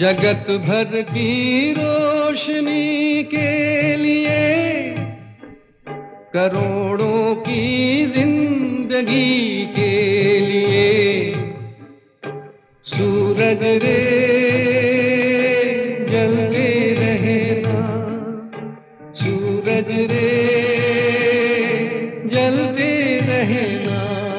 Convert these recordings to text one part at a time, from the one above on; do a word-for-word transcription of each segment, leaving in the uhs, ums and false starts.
जगत भर की रोशनी के लिए, करोड़ों की जिंदगी के लिए, सूरज रे जलते रहना, सूरज रे जलते रहना।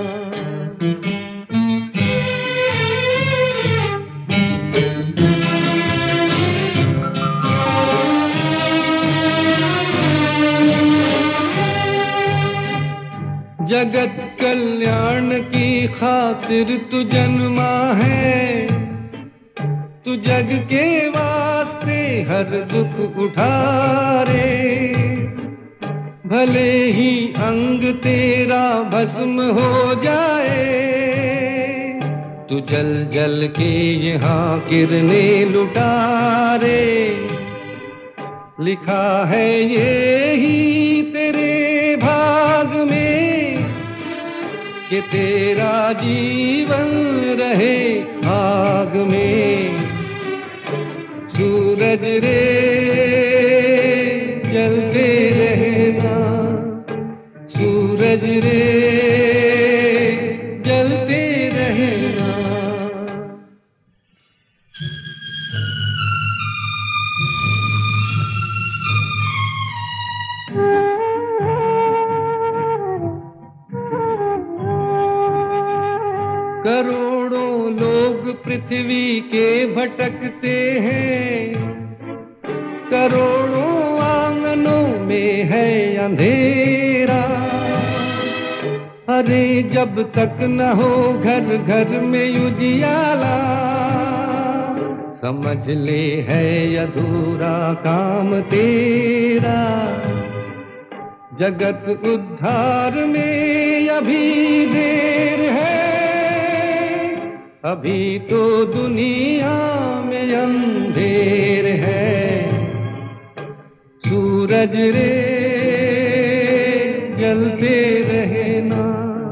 जगत कल्याण की खातिर तू जन्मा है, तू जग के वास्ते हर दुख उठारे, भले ही अंग तेरा भस्म हो जाए, तू जल जल के यहाँ किरणें लुटारे। लिखा है ये ही तेरे भाग में कि तेरा जीवन रहे आग में। सूरज रे जलते रहना, सूरज रे जलते रहना। करोड़ों लोग पृथ्वी के भटकते हैं, करोड़ों आंगनों में है अंधेरा। अरे जब तक न हो घर घर में उजियाला, समझ ले है अधूरा काम तेरा। जगत उद्धार में अभी देर है, अभी तो दुनिया में अंधेर है। सूरज रे जलते रहना,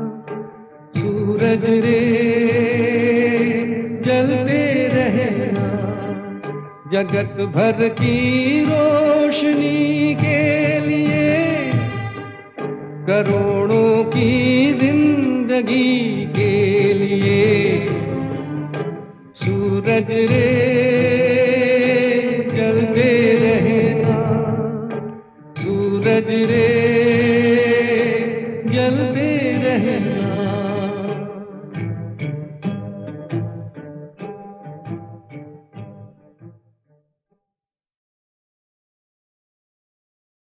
सूरज रे जलते रहना। जगत भर की रोशनी के लिए, करोड़ों की जिंदगी